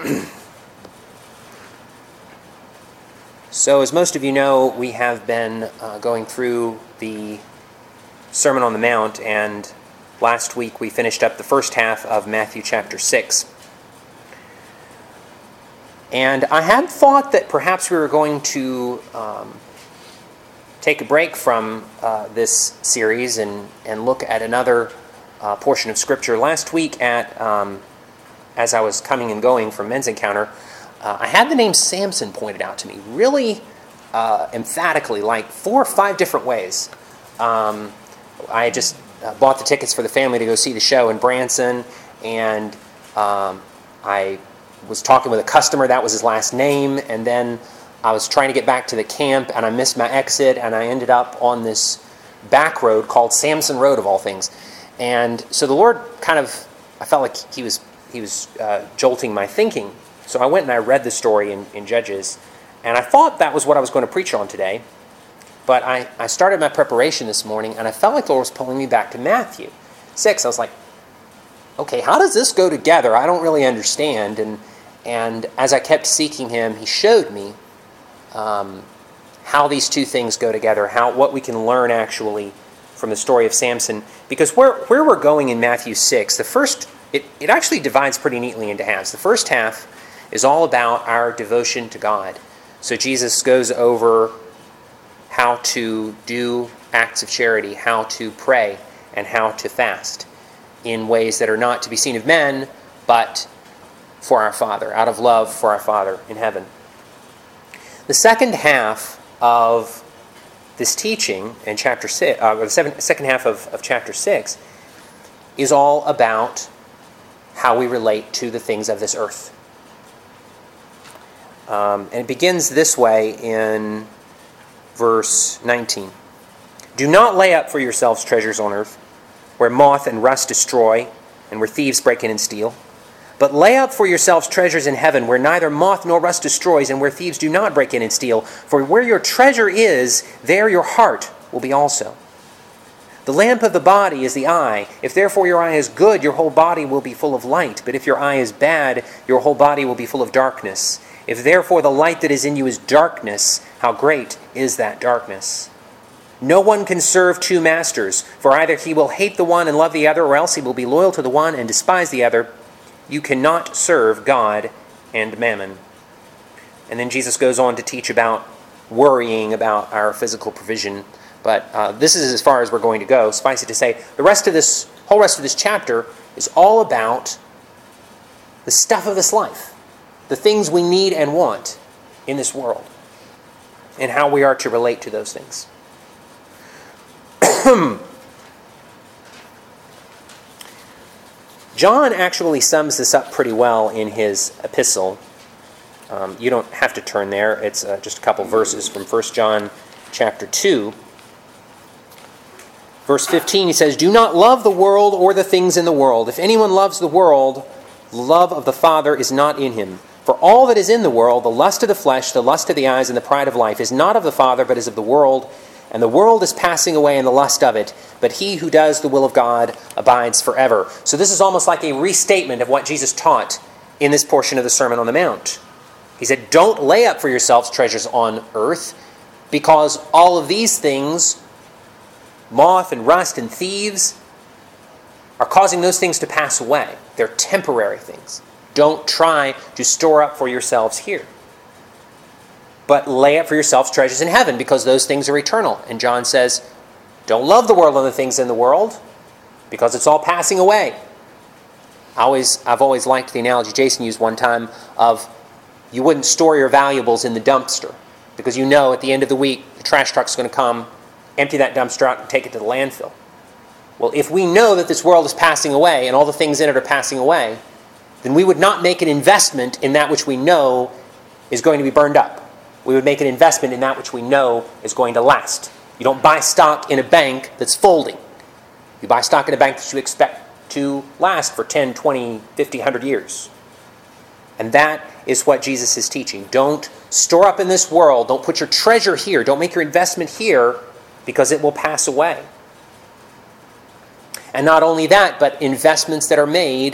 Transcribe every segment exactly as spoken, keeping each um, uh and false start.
So, as most of you know, we have been uh, going through the Sermon on the Mount, and last week we finished up the first half of Matthew chapter six. And I had thought that perhaps we were going to um, take a break from uh, this series and, and look at another uh, portion of Scripture. Last week, at um, as I was coming and going from Men's Encounter, Uh, I had the name Samson pointed out to me really uh, emphatically, like four or five different ways. Um, I just uh, bought the tickets for the family to go see the show in Branson, and um, I was talking with a customer, that was his last name, and then I was trying to get back to the camp, and I missed my exit, and I ended up on this back road called Samson Road, of all things. And so the Lord kind of, I felt like he was, he was uh, jolting my thinking. So I went and I read the story in, in Judges, and I thought that was what I was going to preach on today. But I, I started my preparation this morning, and I felt like the Lord was pulling me back to Matthew six. I was like, okay, how does this go together? I don't really understand. And and as I kept seeking Him, He showed me um, how these two things go together, how what we can learn actually from the story of Samson. Because where, where we're going in Matthew six, the first, it, it actually divides pretty neatly into halves. The first half is all about our devotion to God. So Jesus goes over how to do acts of charity, how to pray, and how to fast in ways that are not to be seen of men, but for our Father, out of love for our Father in heaven. The second half of this teaching in chapter six, uh, the seven, second half of, of chapter six, is all about how we relate to the things of this earth. Um, and it begins this way in verse nineteen. Do not lay up for yourselves treasures on earth, where moth and rust destroy, and where thieves break in and steal. But lay up for yourselves treasures in heaven, where neither moth nor rust destroys, and where thieves do not break in and steal. For where your treasure is, there your heart will be also. The lamp of the body is the eye. If therefore your eye is good, your whole body will be full of light. But if your eye is bad, your whole body will be full of darkness. If therefore the light that is in you is darkness, how great is that darkness? No one can serve two masters, for either he will hate the one and love the other, or else he will be loyal to the one and despise the other. You cannot serve God and mammon. And then Jesus goes on to teach about worrying about our physical provision. But uh, this is as far as we're going to go. Suffice it to say, the rest of this, whole rest of this chapter is all about the stuff of this life. The things we need and want in this world, and how we are to relate to those things. John actually sums this up pretty well in his epistle. Um, you don't have to turn there. It's uh, just a couple verses from First John chapter two. Verse fifteen, he says, Do not love the world or the things in the world. If anyone loves the world, the love of the Father is not in him. For all that is in the world, the lust of the flesh, the lust of the eyes, and the pride of life, is not of the Father, but is of the world. And the world is passing away in the lust of it, but he who does the will of God abides forever. So this is almost like a restatement of what Jesus taught in this portion of the Sermon on the Mount. He said, don't lay up for yourselves treasures on earth, because all of these things, moth and rust and thieves, are causing those things to pass away. They're temporary things. Don't try to store up for yourselves here. But lay up for yourselves treasures in heaven, because those things are eternal. And John says, don't love the world and the things in the world, because it's all passing away. I always, I've always liked the analogy Jason used one time of you wouldn't store your valuables in the dumpster, because you know at the end of the week the trash truck's going to come, empty that dumpster out, and take it to the landfill. Well, if we know that this world is passing away and all the things in it are passing away, then we would not make an investment in that which we know is going to be burned up. We would make an investment in that which we know is going to last. You don't buy stock in a bank that's folding. You buy stock in a bank that you expect to last for ten, twenty, fifty, one hundred years. And that is what Jesus is teaching. Don't store up in this world. Don't put your treasure here. Don't make your investment here, because it will pass away. And not only that, but investments that are made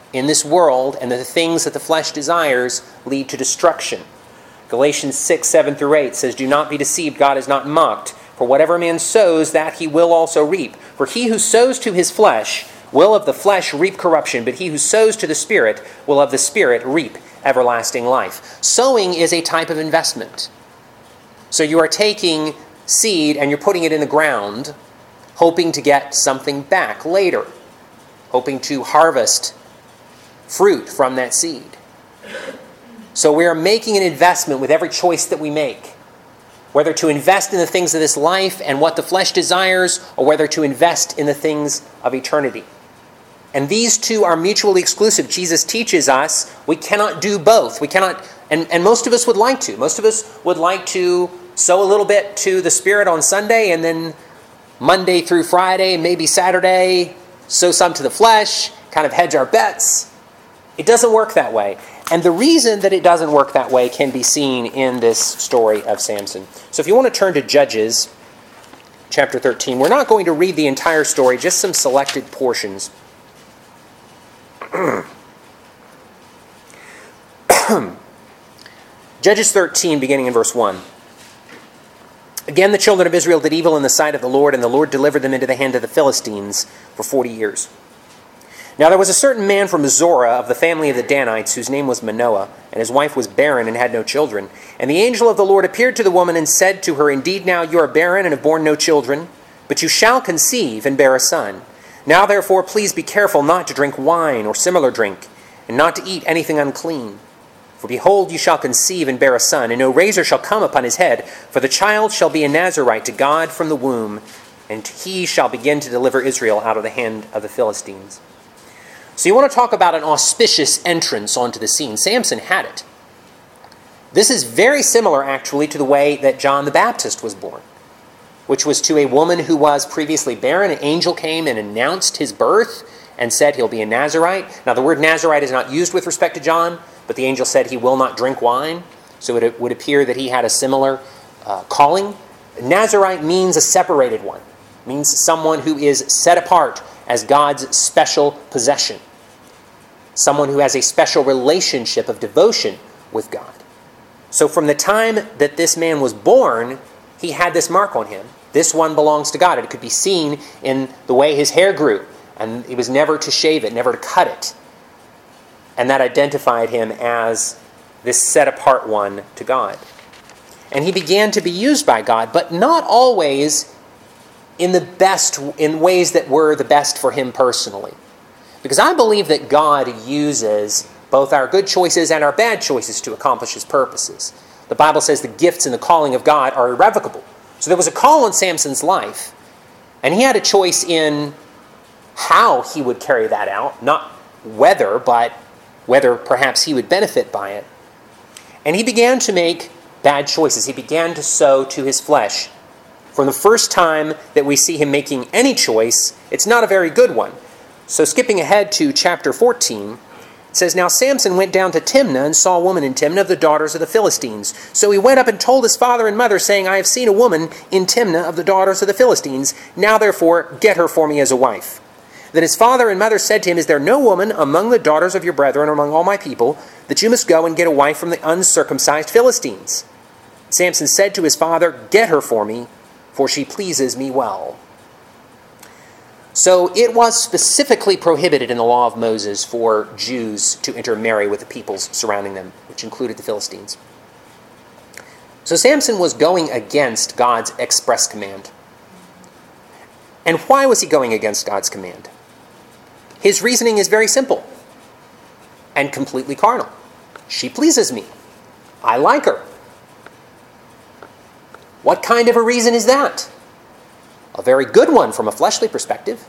in this world, and that the things that the flesh desires lead to destruction. Galatians six, seven through eight says, "Do not be deceived, God is not mocked. For whatever a man sows, that he will also reap. For he who sows to his flesh will of the flesh reap corruption, but he who sows to the Spirit will of the Spirit reap everlasting life." Sowing is a type of investment. So you are taking seed and you're putting it in the ground, hoping to get something back later, hoping to harvest fruit from that seed. So we are making an investment with every choice that we make, whether to invest in the things of this life and what the flesh desires, or whether to invest in the things of eternity. And these two are mutually exclusive. Jesus teaches us we cannot do both. We cannot, and, and most of us would like to. Most of us would like to sow a little bit to the Spirit on Sunday, and then Monday through Friday, maybe Saturday, sow some to the flesh, kind of hedge our bets. It doesn't work that way. And the reason that it doesn't work that way can be seen in this story of Samson. So if you want to turn to Judges chapter thirteen, we're not going to read the entire story, just some selected portions. Judges thirteen, beginning in verse one. "Again, the children of Israel did evil in the sight of the Lord, and the Lord delivered them into the hand of the Philistines for forty years. Now there was a certain man from Zorah of the family of the Danites, whose name was Manoah, and his wife was barren and had no children. And the angel of the Lord appeared to the woman and said to her, Indeed, now you are barren and have borne no children, but you shall conceive and bear a son. Now therefore please be careful not to drink wine or similar drink, and not to eat anything unclean. For behold, you shall conceive and bear a son, and no razor shall come upon his head, for the child shall be a Nazarite to God from the womb, and he shall begin to deliver Israel out of the hand of the Philistines." So you want to talk about an auspicious entrance onto the scene. Samson had it. This is very similar, actually, to the way that John the Baptist was born, which was to a woman who was previously barren. An angel came and announced his birth and said he'll be a Nazarite. Now, the word Nazarite is not used with respect to John, but the angel said he will not drink wine. So it would appear that he had a similar uh, calling. Nazarite means a separated one. It means someone who is set apart as God's special possession. Someone who has a special relationship of devotion with God. So from the time that this man was born, he had this mark on him. This one belongs to God. It could be seen in the way his hair grew. And he was never to shave it, never to cut it. And that identified him as this set-apart one to God. And he began to be used by God, but not always in the best, in ways that were the best for him personally. Because I believe that God uses both our good choices and our bad choices to accomplish his purposes. The Bible says the gifts and the calling of God are irrevocable. So there was a call on Samson's life, and he had a choice in how he would carry that out, not whether, but whether perhaps he would benefit by it. And he began to make bad choices. He began to sow to his flesh. From the first time that we see him making any choice, it's not a very good one. So skipping ahead to chapter fourteen, it says, Now Samson went down to Timnah and saw a woman in Timnah of the daughters of the Philistines. So he went up and told his father and mother, saying, I have seen a woman in Timnah of the daughters of the Philistines. Now therefore get her for me as a wife. Then his father and mother said to him, Is there no woman among the daughters of your brethren or among all my people, that you must go and get a wife from the uncircumcised Philistines? Samson said to his father, Get her for me, for she pleases me well. So it was specifically prohibited in the law of Moses for Jews to intermarry with the peoples surrounding them, which included the Philistines. So Samson was going against God's express command. And why was he going against God's command? His reasoning is very simple and completely carnal. She pleases me. I like her. What kind of a reason is that? A very good one from a fleshly perspective.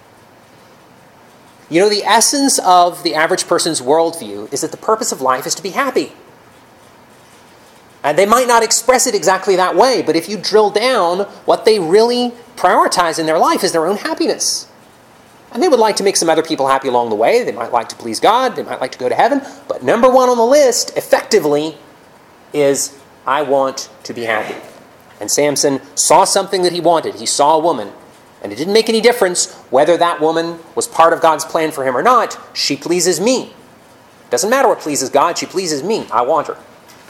You know, the essence of the average person's worldview is that the purpose of life is to be happy. And they might not express it exactly that way, but if you drill down, what they really prioritize in their life is their own happiness. And they would like to make some other people happy along the way. They might like to please God. They might like to go to heaven. But number one on the list, effectively, is I want to be happy. And Samson saw something that he wanted. He saw a woman. And it didn't make any difference whether that woman was part of God's plan for him or not. She pleases me. Doesn't matter what pleases God. She pleases me. I want her.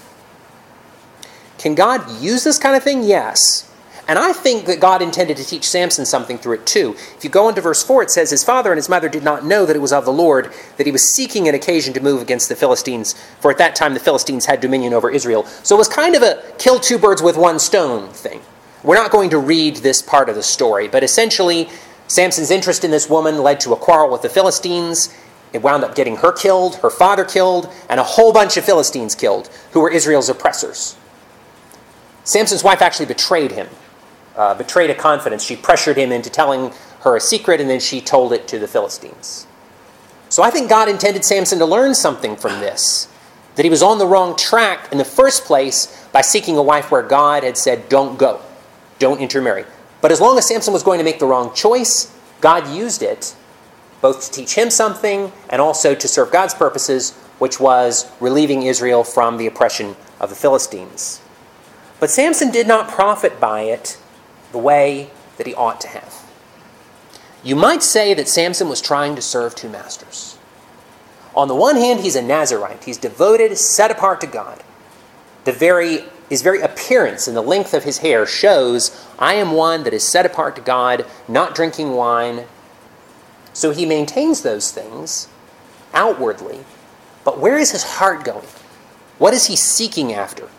Can God use this kind of thing? Yes. And I think that God intended to teach Samson something through it too. If you go into verse four, it says, his father and his mother did not know that it was of the Lord, that he was seeking an occasion to move against the Philistines, for at that time the Philistines had dominion over Israel. So it was kind of a kill two birds with one stone thing. We're not going to read this part of the story, but essentially Samson's interest in this woman led to a quarrel with the Philistines. It wound up getting her killed, her father killed, and a whole bunch of Philistines killed, who were Israel's oppressors. Samson's wife actually betrayed him, uh, betrayed a confidence. She pressured him into telling her a secret, and then she told it to the Philistines. So I think God intended Samson to learn something from this, that he was on the wrong track in the first place by seeking a wife where God had said, don't go, don't intermarry. But as long as Samson was going to make the wrong choice, God used it both to teach him something and also to serve God's purposes, which was relieving Israel from the oppression of the Philistines. But Samson did not profit by it the way that he ought to have. You might say that Samson was trying to serve two masters. On the one hand, he's a Nazirite. He's devoted, set apart to God. The very, his very appearance and the length of his hair shows, I am one that is set apart to God, not drinking wine. So he maintains those things outwardly. But where is his heart going? What is he seeking after?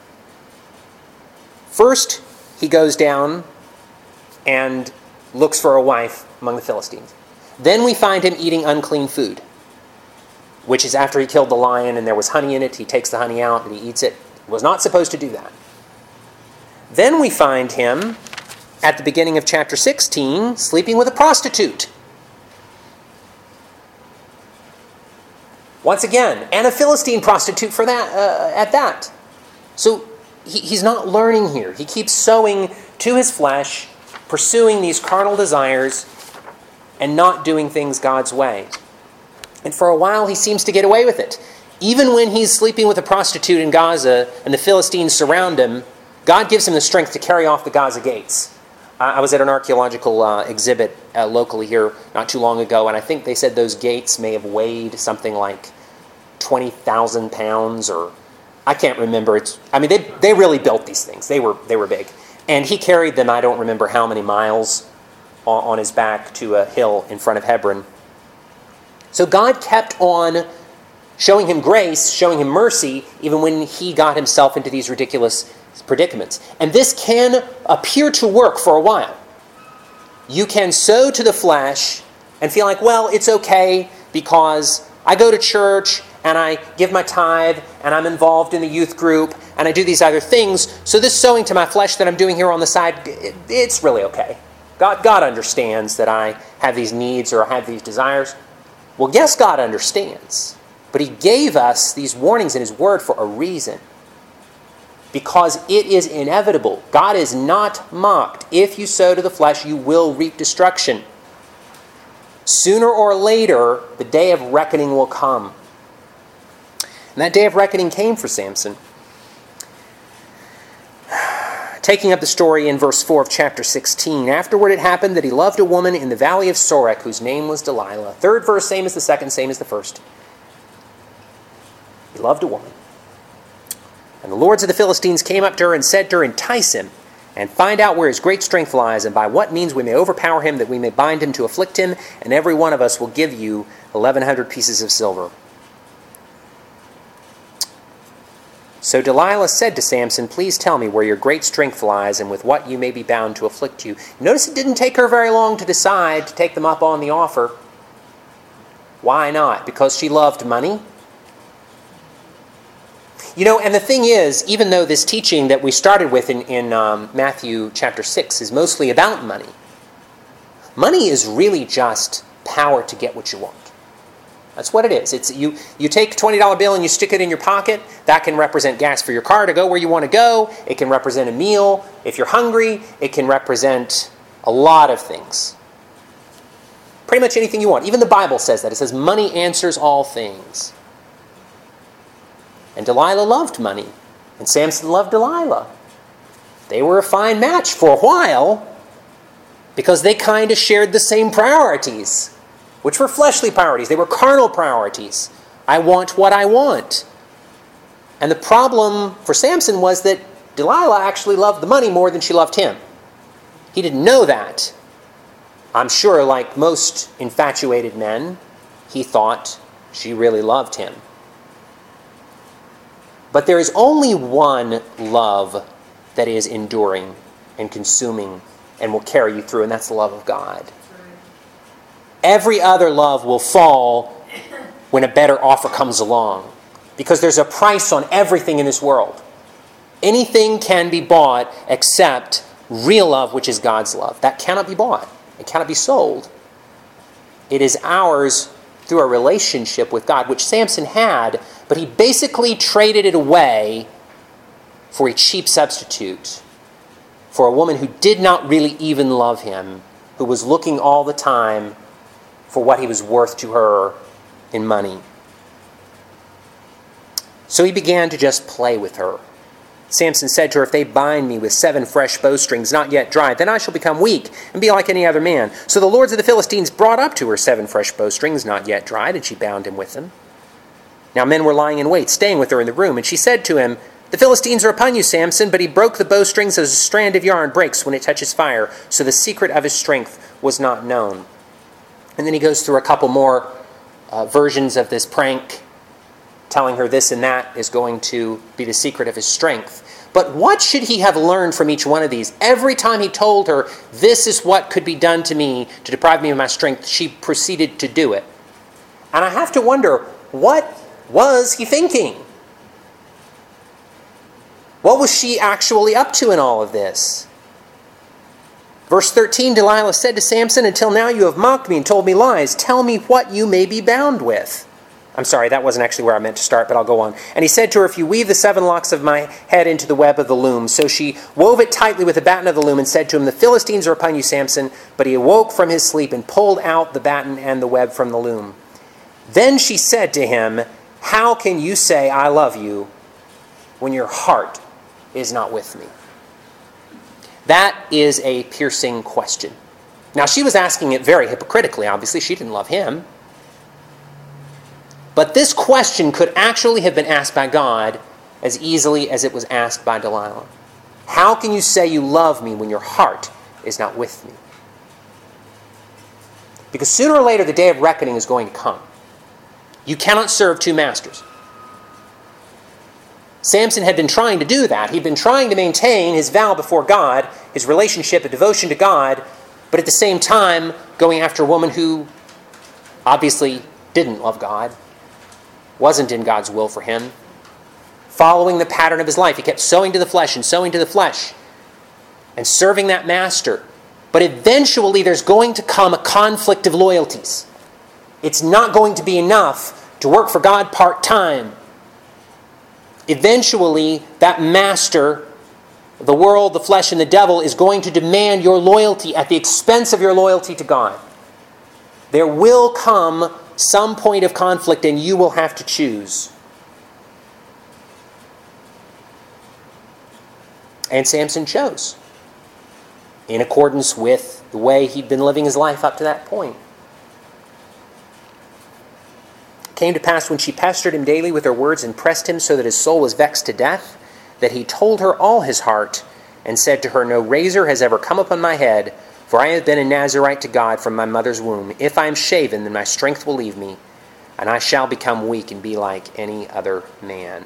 First, he goes down and looks for a wife among the Philistines. Then we find him eating unclean food, which is after he killed the lion and there was honey in it. He takes the honey out and he eats it. He was not supposed to do that. Then we find him at the beginning of chapter sixteen sleeping with a prostitute. Once again, and a Philistine prostitute for that. Uh, at that. So he, he's not learning here. He keeps sowing to his flesh, pursuing these carnal desires, and not doing things God's way. And for a while, he seems to get away with it. Even when he's sleeping with a prostitute in Gaza and the Philistines surround him, God gives him the strength to carry off the Gaza gates. I was at an archaeological uh, exhibit uh, locally here not too long ago, and I think they said those gates may have weighed something like twenty thousand pounds, or I can't remember. It's, I mean, they they really built these things. They were they were big. And he carried them, I don't remember how many miles, on, on his back to a hill in front of Hebron. So God kept on showing him grace, showing him mercy, even when he got himself into these ridiculous predicaments. And this can appear to work for a while. You can sow to the flesh and feel like, well, it's okay because I go to church and I give my tithe and I'm involved in the youth group and I do these other things. So this sowing to my flesh that I'm doing here on the side, it, it's really okay. God, God understands that I have these needs or I have these desires. Well, yes, God understands. But he gave us these warnings in his word for a reason. Because it is inevitable. God is not mocked. If you sow to the flesh, you will reap destruction. Sooner or later, the day of reckoning will come. And that day of reckoning came for Samson. Taking up the story in verse four of chapter sixteen. Afterward it happened that he loved a woman in the valley of Sorek, whose name was Delilah. Third verse, same as the second, same as the first. He loved a woman. And the lords of the Philistines came up to her and said to her, entice him, and find out where his great strength lies, and by what means we may overpower him, that we may bind him to afflict him, and every one of us will give you eleven hundred pieces of silver. So Delilah said to Samson, please tell me where your great strength lies, and with what you may be bound to afflict you. Notice it didn't take her very long to decide to take them up on the offer. Why not? Because she loved money? You know, and the thing is, even though this teaching that we started with in, in um, Matthew chapter six is mostly about money, money is really just power to get what you want. That's what it is. It's you, you take a twenty dollar bill and you stick it in your pocket. That can represent gas for your car to go where you want to go. It can represent a meal. If you're hungry, it can represent a lot of things. Pretty much anything you want. Even the Bible says that. It says money answers all things. And Delilah loved money. And Samson loved Delilah. They were a fine match for a while because they kind of shared the same priorities, which were fleshly priorities. They were carnal priorities. I want what I want. And the problem for Samson was that Delilah actually loved the money more than she loved him. He didn't know that. I'm sure, like most infatuated men, he thought she really loved him. But there is only one love that is enduring and consuming and will carry you through, and that's the love of God. Every other love will fall when a better offer comes along, because there's a price on everything in this world. Anything can be bought except real love, which is God's love. That cannot be bought. It cannot be sold. It is ours through a relationship with God, which Samson had, but he basically traded it away for a cheap substitute, for a woman who did not really even love him, who was looking all the time for what he was worth to her in money. So he began to just play with her. Samson said to her, if they bind me with seven fresh bowstrings not yet dried, then I shall become weak and be like any other man. So the lords of the Philistines brought up to her seven fresh bowstrings not yet dried, and she bound him with them. Now men were lying in wait, staying with her in the room, and she said to him, the Philistines are upon you, Samson. But he broke the bowstrings as a strand of yarn breaks when it touches fire, so the secret of his strength was not known. And then he goes through a couple more uh, versions of this prank, telling her this and that is going to be the secret of his strength. But what should he have learned from each one of these? Every time he told her, this is what could be done to me to deprive me of my strength, she proceeded to do it. And I have to wonder, what was he thinking? What was she actually up to in all of this? Verse thirteen, Delilah said to Samson, until now you have mocked me and told me lies. Tell me what you may be bound with. I'm sorry, that wasn't actually where I meant to start, but I'll go on. And he said to her, if you weave the seven locks of my head into the web of the loom. So she wove it tightly with the batten of the loom and said to him, the Philistines are upon you, Samson. But he awoke from his sleep and pulled out the batten and the web from the loom. Then she said to him, how can you say I love you when your heart is not with me? That is a piercing question. Now, she was asking it very hypocritically. Obviously, she didn't love him. But this question could actually have been asked by God as easily as it was asked by Delilah. How can you say you love me when your heart is not with me? Because sooner or later, the day of reckoning is going to come. You cannot serve two masters. Samson had been trying to do that. He'd been trying to maintain his vow before God, his relationship, a devotion to God, but at the same time going after a woman who obviously didn't love God, wasn't in God's will for him, following the pattern of his life. He kept sowing to the flesh and sowing to the flesh and serving that master. But eventually there's going to come a conflict of loyalties. It's not going to be enough to work for God part-time. Eventually, that master, the world, the flesh, and the devil, is going to demand your loyalty at the expense of your loyalty to God. There will come some point of conflict, and you will have to choose. And Samson chose, in accordance with the way he'd been living his life up to that point. It came to pass when she pestered him daily with her words and pressed him so that his soul was vexed to death, that he told her all his heart and said to her, no razor has ever come upon my head, for I have been a Nazirite to God from my mother's womb. If I am shaven, then my strength will leave me, and I shall become weak and be like any other man.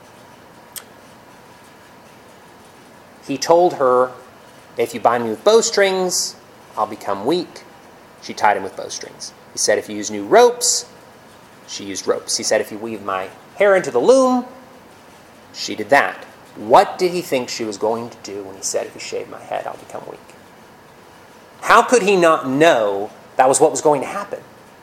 He told her, if you bind me with bowstrings, I'll become weak. She tied him with bowstrings. He said, if you use new ropes, she used ropes. He said, if you weave my hair into the loom, she did that. What did he think she was going to do when he said, if you shave my head, I'll become weak? How could he not know that was what was going to happen?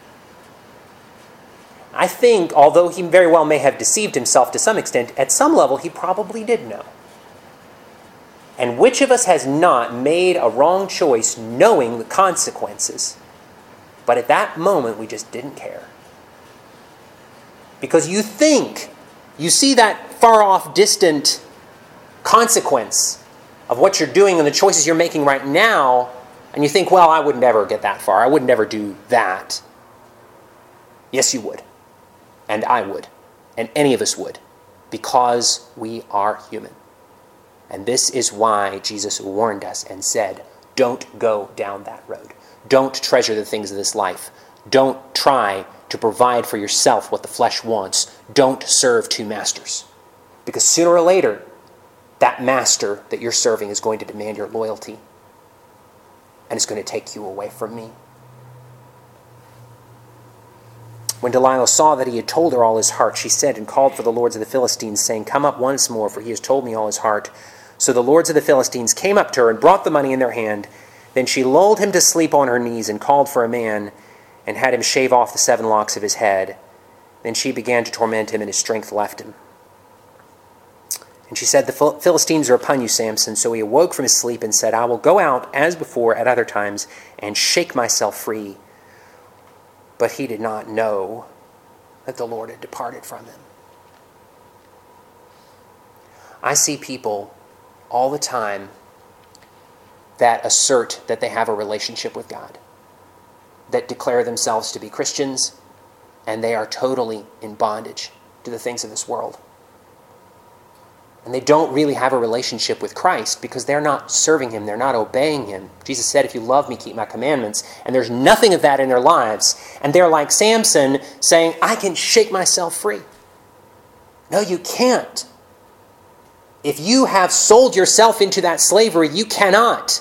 I think, although he very well may have deceived himself to some extent, at some level he probably did know. And which of us has not made a wrong choice knowing the consequences, but at that moment we just didn't care? Because you think, you see that far-off, distant consequence of what you're doing and the choices you're making right now, And you think, well, I would never get that far. I would never do that. Yes, you would. And I would. And any of us would. Because we are human. And this is why Jesus warned us and said, don't go down that road. Don't treasure the things of this life. Don't try to provide for yourself what the flesh wants. Don't serve two masters. Because sooner or later, that master that you're serving is going to demand your loyalty. And it's going to take you away from me. When Delilah saw that he had told her all his heart, she sent and called for the lords of the Philistines, saying, come up once more, for he has told me all his heart. So the lords of the Philistines came up to her and brought the money in their hand. Then she lulled him to sleep on her knees and called for a man and had him shave off the seven locks of his head. Then she began to torment him, and his strength left him. And she said, the Philistines are upon you, Samson. So he awoke from his sleep and said, I will go out as before at other times and shake myself free. But he did not know that the Lord had departed from him. I see people all the time that assert that they have a relationship with God, that declare themselves to be Christians, and they are totally in bondage to the things of this world. And they don't really have a relationship with Christ because they're not serving him, they're not obeying him. Jesus said, if you love me, keep my commandments. And there's nothing of that in their lives. And they're like Samson saying, I can shake myself free. No, you can't. If you have sold yourself into that slavery, you cannot.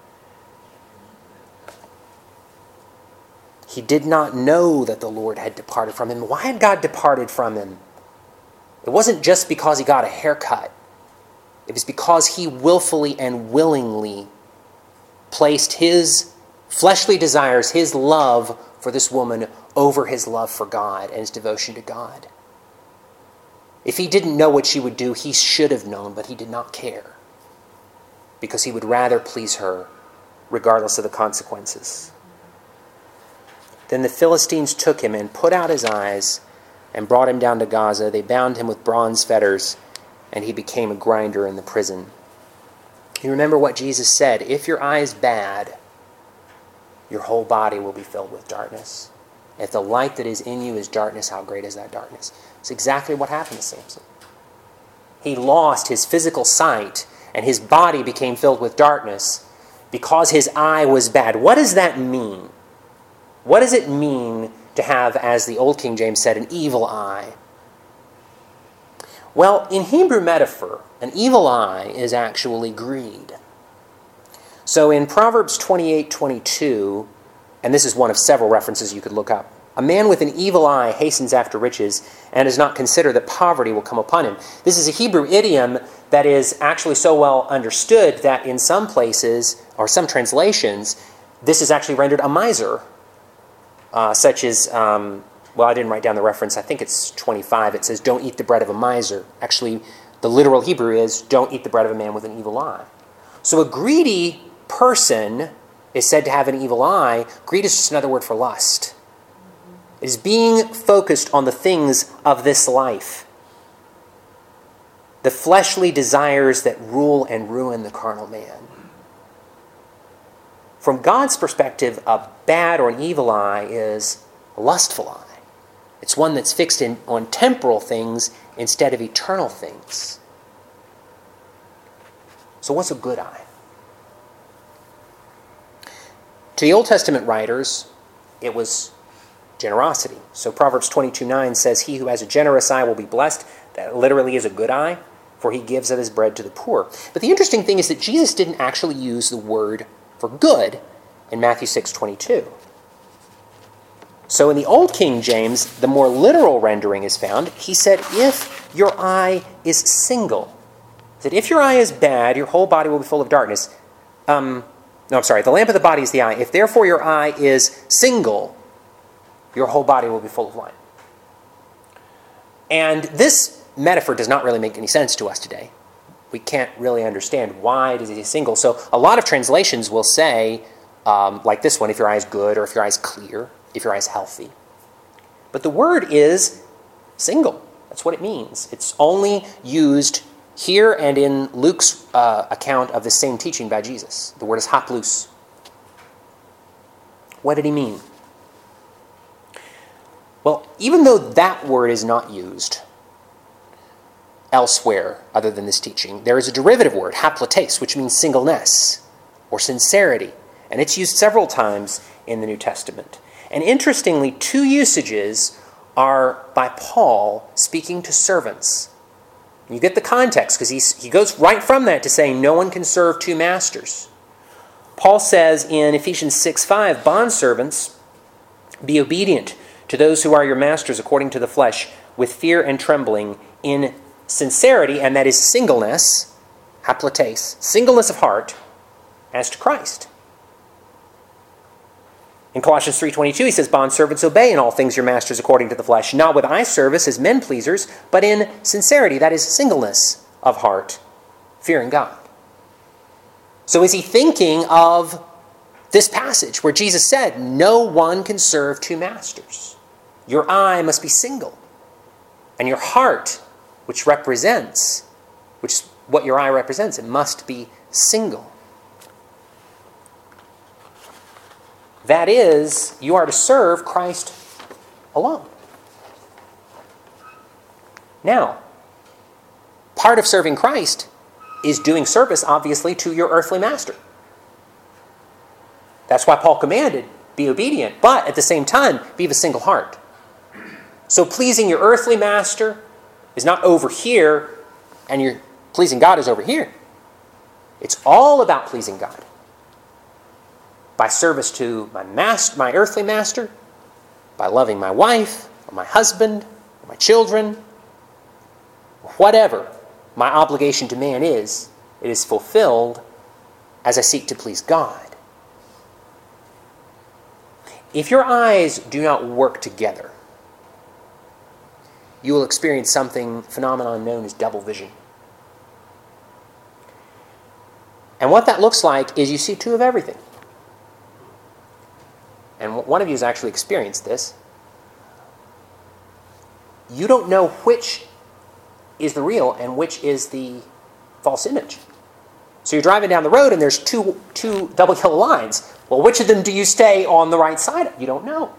He did not know that the Lord had departed from him. Why had God departed from him? It wasn't just because he got a haircut. It was because he willfully and willingly placed his fleshly desires, his love for this woman over his love for God and his devotion to God. If he didn't know what she would do, he should have known, but he did not care. Because he would rather please her, regardless of the consequences. Then the Philistines took him and put out his eyes and brought him down to Gaza. They bound him with bronze fetters, and he became a grinder in the prison. You remember what Jesus said, if your eye is bad, your whole body will be filled with darkness. If the light that is in you is darkness, how great is that darkness? It's exactly what happened to Samson. He lost his physical sight, and his body became filled with darkness because his eye was bad. What does that mean? What does it mean to have, as the Old King James said, an evil eye? Well, in Hebrew metaphor, an evil eye is actually greed. So in Proverbs twenty-eight twenty-two, and this is one of several references you could look up, a man with an evil eye hastens after riches and does not consider that poverty will come upon him. This is a Hebrew idiom that is actually so well understood that in some places, or some translations, this is actually rendered a miser. Uh, such as, um, well, I didn't write down the reference. I think it's twenty-five. It says, don't eat the bread of a miser. Actually, the literal Hebrew is, don't eat the bread of a man with an evil eye. So a greedy person is said to have an evil eye. Greed is just another word for lust. It is being focused on the things of this life. The fleshly desires that rule and ruin the carnal man. From God's perspective, a bad or an evil eye is a lustful eye. It's one that's fixed in, on temporal things instead of eternal things. So what's a good eye? To the Old Testament writers, it was generosity. So Proverbs twenty-two nine says, he who has a generous eye will be blessed. That literally is a good eye, for he gives of his bread to the poor. But the interesting thing is that Jesus didn't actually use the word for good in Matthew six twenty-two. So in the Old King James, the more literal rendering is found. He said, if your eye is single. He said, if your eye is bad, your whole body will be full of darkness. Um, no, I'm sorry. The lamp of the body is the eye. If therefore your eye is single, your whole body will be full of light. And this metaphor does not really make any sense to us today. We can't really understand why it is single. So a lot of translations will say, um, like this one, if your eye is good, or if your eye is clear, if your eye is healthy. But the word is single. That's what it means. It's only used here and in Luke's uh, account of the same teaching by Jesus. The word is haplus. What did he mean? Well, even though that word is not used elsewhere other than this teaching, there is a derivative word, haplates, which means singleness or sincerity. And it's used several times in the New Testament. And interestingly, two usages are by Paul speaking to servants. You get the context because he goes right from that to saying no one can serve two masters. Paul says in Ephesians six five, bondservants, be obedient to those who are your masters according to the flesh, with fear and trembling, in sincerity, and that is singleness, haplates, singleness of heart, as to Christ. In Colossians three twenty-two, he says, bondservants, obey in all things your masters according to the flesh, not with eye service as men pleasers, but in sincerity, that is singleness of heart, fearing God. So is he thinking of this passage where Jesus said, no one can serve two masters. Your eye must be single. And your heart, which represents, which is what your eye represents, it must be single. That is, you are to serve Christ alone. Now, part of serving Christ is doing service, obviously, to your earthly master. That's why Paul commanded, be obedient, but at the same time, be of a single heart. So pleasing your earthly master is not over here, and your pleasing God is over here. It's all about pleasing God. By service to my master, my earthly master, by loving my wife, or my husband, or my children, whatever my obligation to man is, it is fulfilled as I seek to please God. If your eyes do not work together, you will experience something, phenomenon known as double vision. And what that looks like is you see two of everything. And one of you has actually experienced this. You don't know which is the real and which is the false image. So you're driving down the road and there's two, two double yellow lines. Well, which of them do you stay on the right side of? You don't know.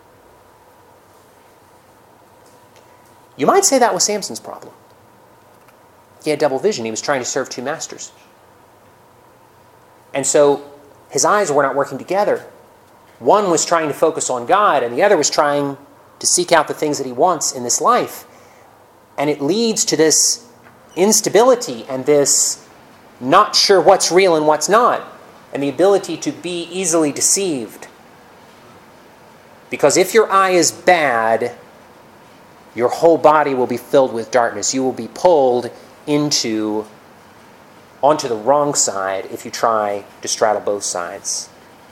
You might say that was Samson's problem. He had double vision. He was trying to serve two masters. And so his eyes were not working together. One was trying to focus on God, and the other was trying to seek out the things that he wants in this life. And it leads to this instability and this not sure what's real and what's not, and the ability to be easily deceived. Because if your eye is bad, your whole body will be filled with darkness. You will be pulled into onto the wrong side if you try to straddle both sides.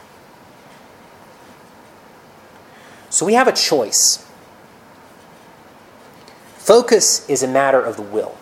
So we have a choice. Focus is a matter of the will.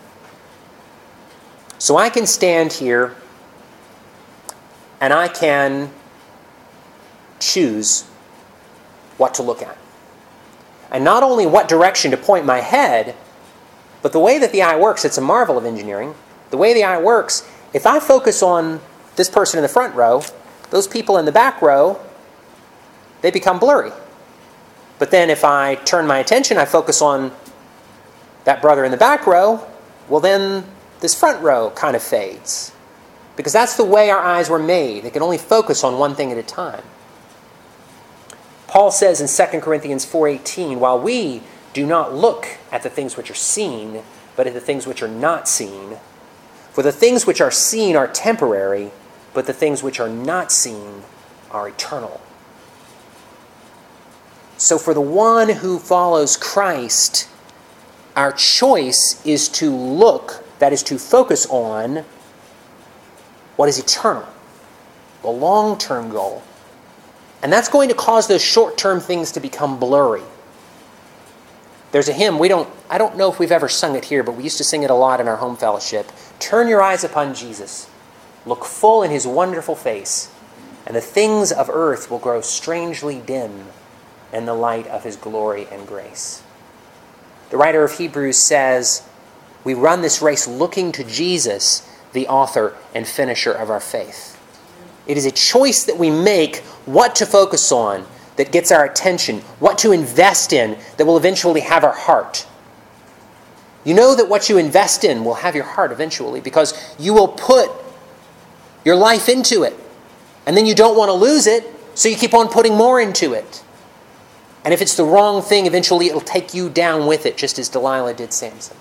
So I can stand here and I can choose what to look at. And not only what direction to point my head, but the way that the eye works, it's a marvel of engineering. The way the eye works, if I focus on this person in the front row, those people in the back row, they become blurry. But then if I turn my attention, I focus on that brother in the back row, well then this front row kind of fades. Because that's the way our eyes were made. They can only focus on one thing at a time. Paul says in Second Corinthians four eighteen, while we do not look at the things which are seen, but at the things which are not seen. For the things which are seen are temporary, but the things which are not seen are eternal. So for the one who follows Christ, our choice is to look, that is to focus on what is eternal, the long-term goal. And that's going to cause those short-term things to become blurry. There's a hymn, we don't, I don't know if we've ever sung it here, but we used to sing it a lot in our home fellowship. Turn your eyes upon Jesus. Look full in his wonderful face, and the things of earth will grow strangely dim in the light of his glory and grace. The writer of Hebrews says, we run this race looking to Jesus, the author and finisher of our faith. It is a choice that we make what to focus on that gets our attention, what to invest in that will eventually have our heart. You know that what you invest in will have your heart eventually because you will put your life into it. And then you don't want to lose it, so you keep on putting more into it. And if it's the wrong thing, eventually it'll take you down with it, just as Delilah did Samson.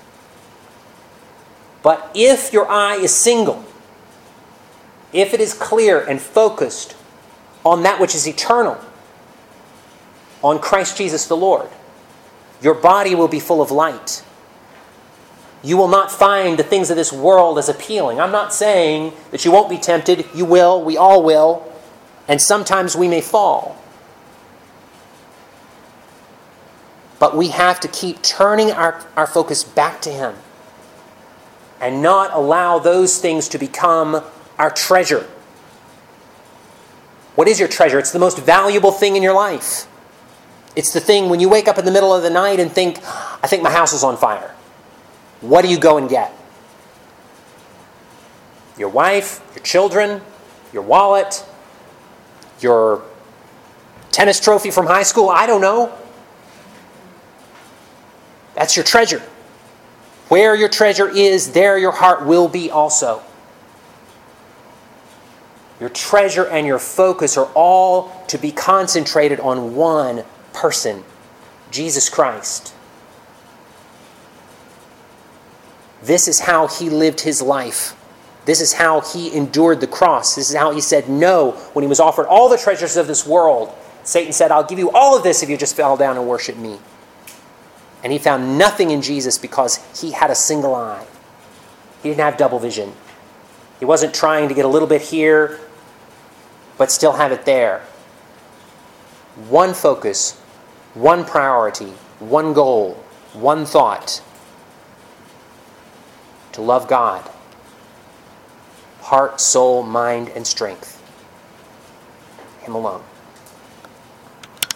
But if your eye is single, if it is clear and focused on that which is eternal, on Christ Jesus the Lord, your body will be full of light. You will not find the things of this world as appealing. I'm not saying that you won't be tempted. You will. We all will. And sometimes we may fall. But we have to keep turning our, our focus back to Him and not allow those things to become our treasure. What is your treasure? It's the most valuable thing in your life. It's the thing when you wake up in the middle of the night and think, I think my house is on fire. What do you go and get? Your wife, your children, your wallet, your tennis trophy from high school? I don't know. That's your treasure. Where your treasure is, there your heart will be also. Your treasure and your focus are all to be concentrated on one person, Jesus Christ. This is how He lived His life. This is how He endured the cross. This is how He said no when He was offered all the treasures of this world. Satan said, I'll give you all of this if you just fall down and worship me. And He found nothing in Jesus because He had a single eye. He didn't have double vision. He wasn't trying to get a little bit here, but still have it there. One focus, one priority, one goal, one thought. To love God. Heart, soul, mind, and strength. Him alone.